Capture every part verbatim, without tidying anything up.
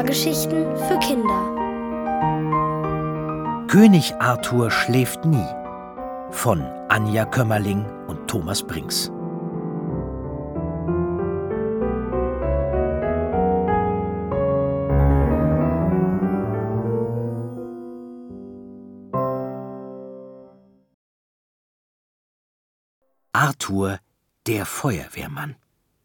Hörgeschichten für Kinder. König Arthur schläft nie von Anja Kömmerling und Thomas Brinks. Arthur, der Feuerwehrmann.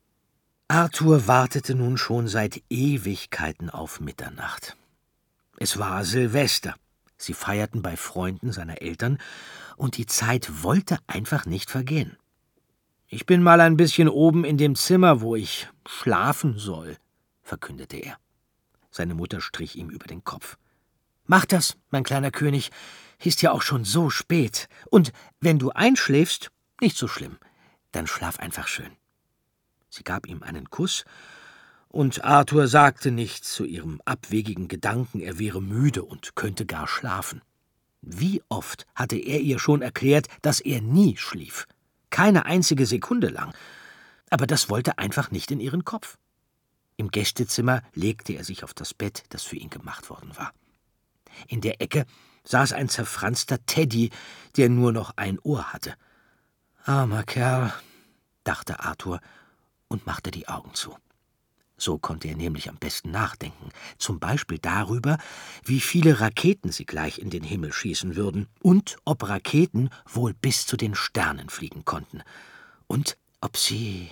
Arthur wartete nun schon seit Ewigkeiten auf Mitternacht. Es war Silvester. Sie feierten bei Freunden seiner Eltern, und die Zeit wollte einfach nicht vergehen. »Ich bin mal ein bisschen oben in dem Zimmer, wo ich schlafen soll«, verkündete er. Seine Mutter strich ihm über den Kopf. »Mach das, mein kleiner König, ist ja auch schon so spät. Und wenn du einschläfst, nicht so schlimm, dann schlaf einfach schön.« Sie gab ihm einen Kuss, und Arthur sagte nichts zu ihrem abwegigen Gedanken, er wäre müde und könnte gar schlafen. Wie oft hatte er ihr schon erklärt, dass er nie schlief, keine einzige Sekunde lang, aber das wollte einfach nicht in ihren Kopf. Im Gästezimmer legte er sich auf das Bett, das für ihn gemacht worden war. In der Ecke saß ein zerfranster Teddy, der nur noch ein Ohr hatte. »Armer Kerl«, dachte Arthur und machte die Augen zu. So konnte er nämlich am besten nachdenken, zum Beispiel darüber, wie viele Raketen sie gleich in den Himmel schießen würden und ob Raketen wohl bis zu den Sternen fliegen konnten und ob sie...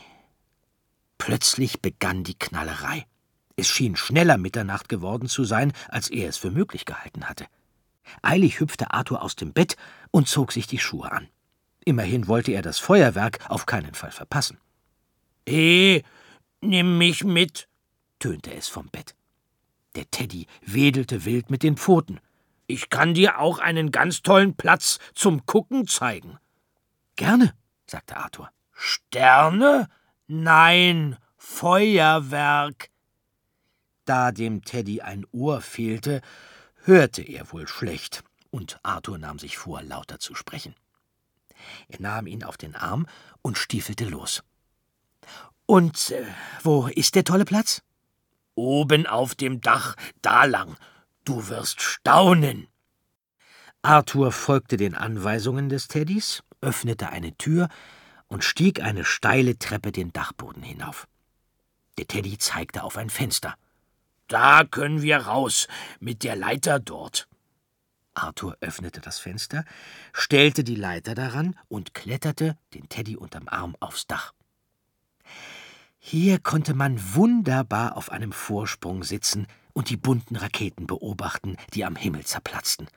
Plötzlich begann die Knallerei. Es schien schneller Mitternacht geworden zu sein, als er es für möglich gehalten hatte. Eilig hüpfte Arthur aus dem Bett und zog sich die Schuhe an. Immerhin wollte er das Feuerwerk auf keinen Fall verpassen. »Hey, nimm mich mit«, tönte es vom Bett. Der Teddy wedelte wild mit den Pfoten. »Ich kann dir auch einen ganz tollen Platz zum Gucken zeigen.« »Gerne«, sagte Arthur. »Sterne? Nein, Feuerwerk.« Da dem Teddy ein Ohr fehlte, hörte er wohl schlecht, und Arthur nahm sich vor, lauter zu sprechen. Er nahm ihn auf den Arm und stiefelte los. »Und äh, wo ist der tolle Platz?« »Oben auf dem Dach, da lang. Du wirst staunen.« Arthur folgte den Anweisungen des Teddys, öffnete eine Tür und stieg eine steile Treppe den Dachboden hinauf. Der Teddy zeigte auf ein Fenster. »Da können wir raus, mit der Leiter dort.« Arthur öffnete das Fenster, stellte die Leiter daran und kletterte, den Teddy unterm Arm, aufs Dach. Hier konnte man wunderbar auf einem Vorsprung sitzen und die bunten Raketen beobachten, die am Himmel zerplatzten.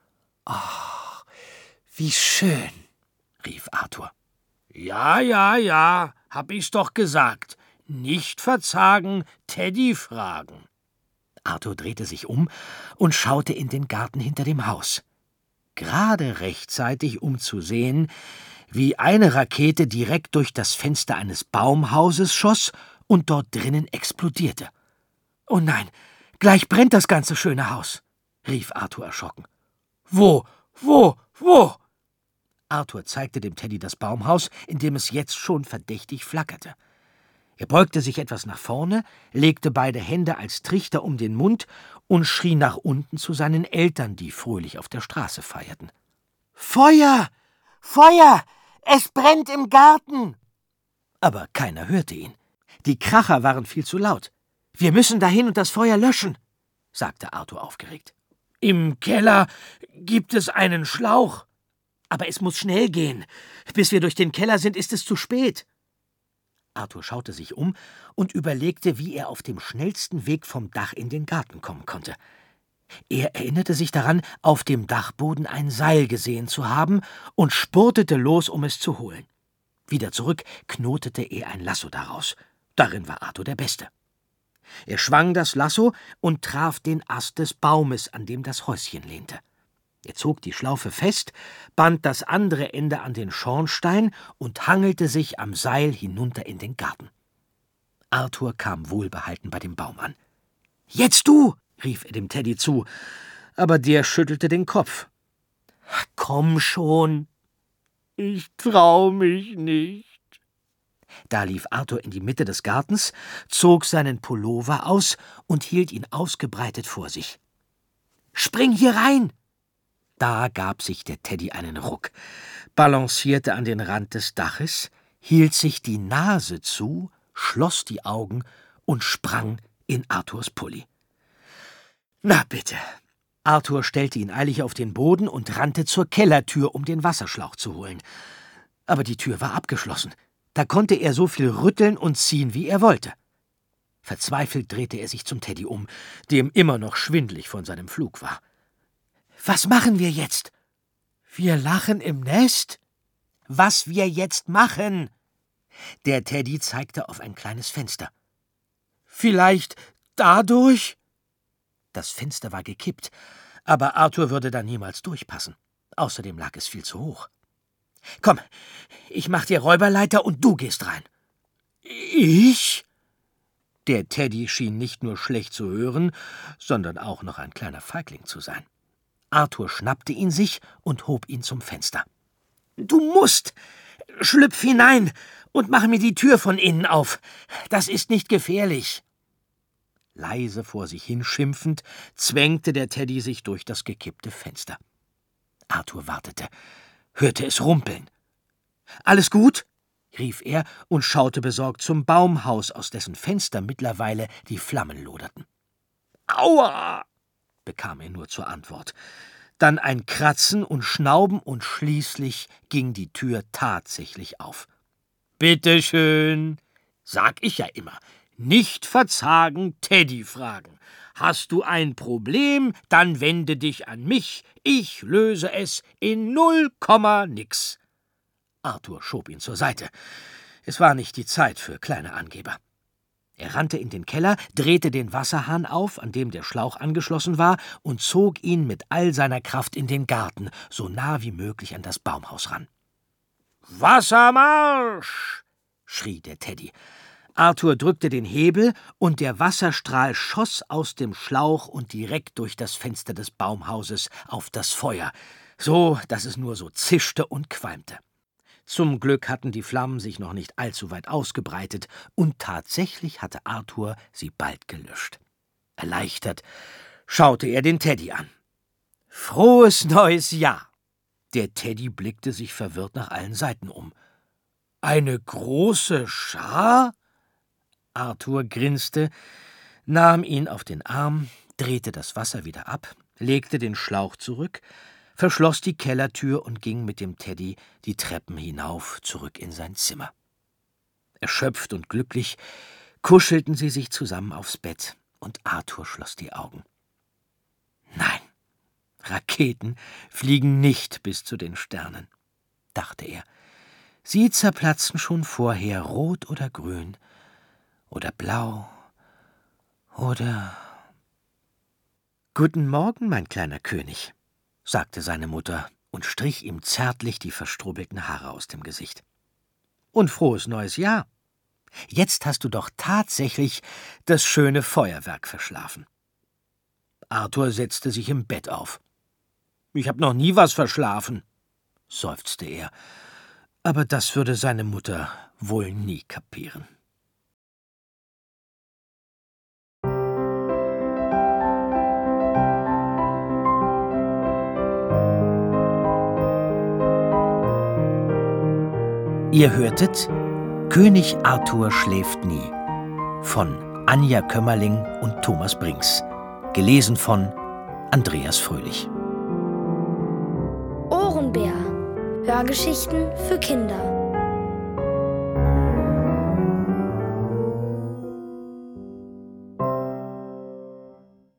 »Ach, wie schön«, rief Arthur. »Ja, ja, ja, hab ich's doch gesagt. Nicht verzagen, Teddy fragen.« Arthur drehte sich um und schaute in den Garten hinter dem Haus. Gerade rechtzeitig, um zu sehen, wie eine Rakete direkt durch das Fenster eines Baumhauses schoss und dort drinnen explodierte. »Oh nein, gleich brennt das ganze schöne Haus«, rief Arthur erschrocken. »Wo, wo, wo?« Arthur zeigte dem Teddy das Baumhaus, in dem es jetzt schon verdächtig flackerte. Er beugte sich etwas nach vorne, legte beide Hände als Trichter um den Mund und schrie nach unten zu seinen Eltern, die fröhlich auf der Straße feierten. »Feuer! Feuer! Es brennt im Garten!« Aber keiner hörte ihn. Die Kracher waren viel zu laut. »Wir müssen dahin und das Feuer löschen«, sagte Arthur aufgeregt. »Im Keller gibt es einen Schlauch. Aber es muss schnell gehen. Bis wir durch den Keller sind, ist es zu spät.« Arthur schaute sich um und überlegte, wie er auf dem schnellsten Weg vom Dach in den Garten kommen konnte. Er erinnerte sich daran, auf dem Dachboden ein Seil gesehen zu haben und spurtete los, um es zu holen. Wieder zurück knotete er ein Lasso daraus. Darin war Arthur der Beste. Er schwang das Lasso und traf den Ast des Baumes, an dem das Häuschen lehnte. Er zog die Schlaufe fest, band das andere Ende an den Schornstein und hangelte sich am Seil hinunter in den Garten. Arthur kam wohlbehalten bei dem Baum an. »Jetzt du«, rief er dem Teddy zu, aber der schüttelte den Kopf. »Komm schon, ich trau mich nicht.« Da lief Arthur in die Mitte des Gartens, zog seinen Pullover aus und hielt ihn ausgebreitet vor sich. »Spring hier rein!« Da gab sich der Teddy einen Ruck, balancierte an den Rand des Daches, hielt sich die Nase zu, schloss die Augen und sprang in Arthurs Pulli. »Na bitte!« Arthur stellte ihn eilig auf den Boden und rannte zur Kellertür, um den Wasserschlauch zu holen. Aber die Tür war abgeschlossen. Da konnte er so viel rütteln und ziehen, wie er wollte. Verzweifelt drehte er sich zum Teddy um, dem immer noch schwindlig von seinem Flug war. »Was machen wir jetzt?« »Wir lachen im Nest?« »Was wir jetzt machen?« Der Teddy zeigte auf ein kleines Fenster. »Vielleicht dadurch?« Das Fenster war gekippt, aber Arthur würde da niemals durchpassen. Außerdem lag es viel zu hoch. »Komm, ich mach dir Räuberleiter und du gehst rein.« »Ich?« Der Teddy schien nicht nur schlecht zu hören, sondern auch noch ein kleiner Feigling zu sein. Arthur schnappte ihn sich und hob ihn zum Fenster. »Du musst! Schlüpf hinein und mach mir die Tür von innen auf. Das ist nicht gefährlich.« Leise vor sich hinschimpfend zwängte der Teddy sich durch das gekippte Fenster. Arthur wartete, hörte es rumpeln. »Alles gut?« rief er und schaute besorgt zum Baumhaus, aus dessen Fenster mittlerweile die Flammen loderten. »Aua!« bekam er nur zur Antwort. Dann ein Kratzen und Schnauben und schließlich ging die Tür tatsächlich auf. »Bitte schön«, sag ich ja immer, nicht verzagen, Teddy fragen. Hast du ein Problem, dann wende dich an mich, ich löse es in null Komma nix. Arthur schob ihn zur Seite. Es war nicht die Zeit für kleine Angeber. Er rannte in den Keller, drehte den Wasserhahn auf, an dem der Schlauch angeschlossen war, und zog ihn mit all seiner Kraft in den Garten, so nah wie möglich an das Baumhaus ran. »Wassermarsch!« schrie der Teddy. Arthur drückte den Hebel, und der Wasserstrahl schoss aus dem Schlauch und direkt durch das Fenster des Baumhauses auf das Feuer, so dass es nur so zischte und qualmte. Zum Glück hatten die Flammen sich noch nicht allzu weit ausgebreitet, und tatsächlich hatte Arthur sie bald gelöscht. Erleichtert schaute er den Teddy an. »Frohes neues Jahr!« Der Teddy blickte sich verwirrt nach allen Seiten um. »Eine große Schar?« Arthur grinste, nahm ihn auf den Arm, drehte das Wasser wieder ab, legte den Schlauch zurück, verschloss die Kellertür und ging mit dem Teddy die Treppen hinauf zurück in sein Zimmer. Erschöpft und glücklich kuschelten sie sich zusammen aufs Bett, und Arthur schloss die Augen. Nein, Raketen fliegen nicht bis zu den Sternen, dachte er. Sie zerplatzen schon vorher rot oder grün oder blau oder... »Guten Morgen, mein kleiner König«, sagte seine Mutter und strich ihm zärtlich die verstrubbelten Haare aus dem Gesicht. »Und frohes neues Jahr. Jetzt hast du doch tatsächlich das schöne Feuerwerk verschlafen.« Arthur setzte sich im Bett auf. »Ich hab noch nie was verschlafen«, seufzte er, aber das würde seine Mutter wohl nie kapieren. Ihr hörtet »König Arthur schläft nie« von Anja Kömmerling und Thomas Brinks, gelesen von Andreas Fröhlich. Ohrenbär. Hörgeschichten für Kinder.